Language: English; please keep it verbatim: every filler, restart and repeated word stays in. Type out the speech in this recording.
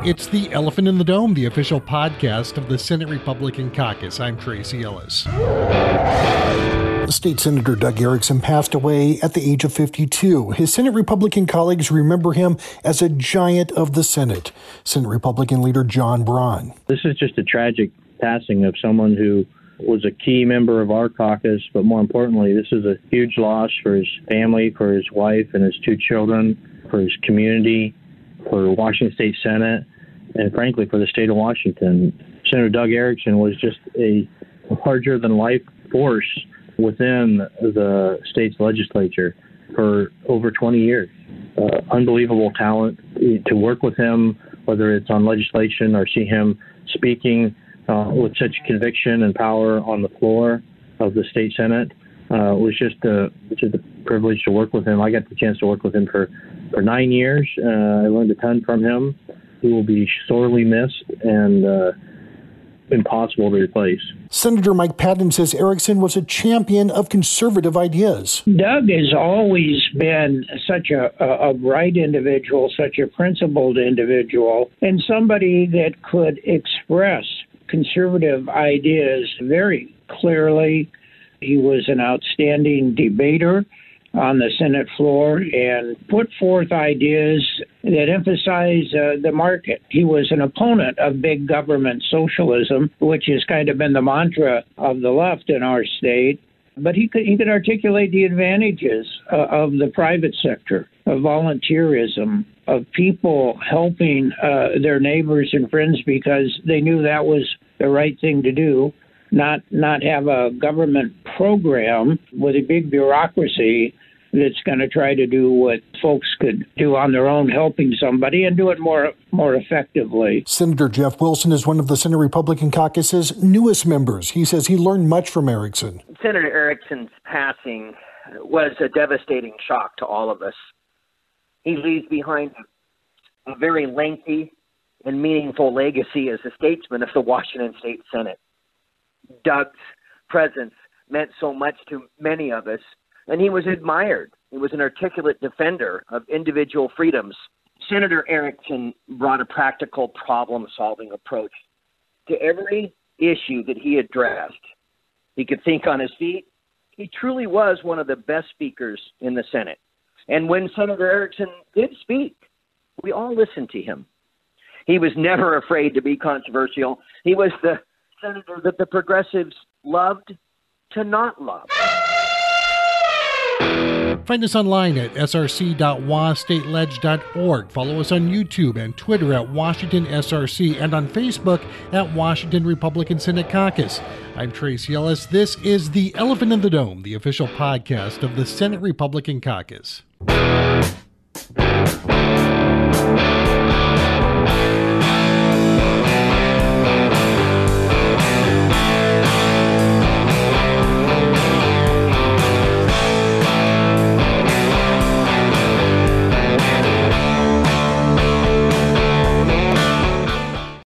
It's the Elephant in the Dome, the official podcast of the Senate Republican Caucus. I'm Tracy Ellis. State Senator Doug Erickson passed away at the age of fifty-two. His Senate Republican colleagues remember him as a giant of the Senate. Senate Republican leader John Braun. This is just a tragic passing of someone who was a key member of our caucus, but more importantly, this is a huge loss for his family, for his wife and his two children, for his community, for Washington State Senate, and frankly, for the state of Washington. Senator Doug Erickson was just a larger-than-life force within the state's legislature for over twenty years. Uh, unbelievable talent. To work with him, whether it's on legislation or see him speaking uh, with such conviction and power on the floor of the state Senate, uh, was just a, just a privilege to work with him. I got the chance to work with him for, for nine years. Uh, I learned a ton from him. He will be sorely missed and uh, impossible to replace. Senator Mike Patton says Erickson was a champion of conservative ideas. Doug has always been such a, a, a bright individual, such a principled individual, and somebody that could express conservative ideas very clearly. He was an outstanding debater on the Senate floor and put forth ideas that emphasize uh, the market. He was an opponent of big government socialism, which has kind of been the mantra of the left in our state. But he could, he could articulate the advantages uh, of the private sector, of volunteerism, of people helping uh, their neighbors and friends because they knew that was the right thing to do, not not have a government program with a big bureaucracy that's going to try to do what folks could do on their own, helping somebody, and do it more more effectively. Senator Jeff Wilson is one of the Senate Republican Caucus's newest members. He says he learned much from Erickson. Senator Erickson's passing was a devastating shock to all of us. He leaves behind a very lengthy and meaningful legacy as a statesman of the Washington State Senate. Doug's presence meant so much to many of us, and he was admired. He was an articulate defender of individual freedoms. Senator Erickson brought a practical problem-solving approach to every issue that he addressed. He could think on his feet. He truly was one of the best speakers in the Senate. And when Senator Erickson did speak, we all listened to him. He was never afraid to be controversial. He was the senator that the progressives loved to not love. Find us online at s r c dot wa state ledge dot org. Follow us on YouTube and Twitter at Washington S R C and on Facebook at Washington Republican Senate Caucus. I'm Tracy Ellis. This is the Elephant in the Dome, the official podcast of the Senate Republican Caucus.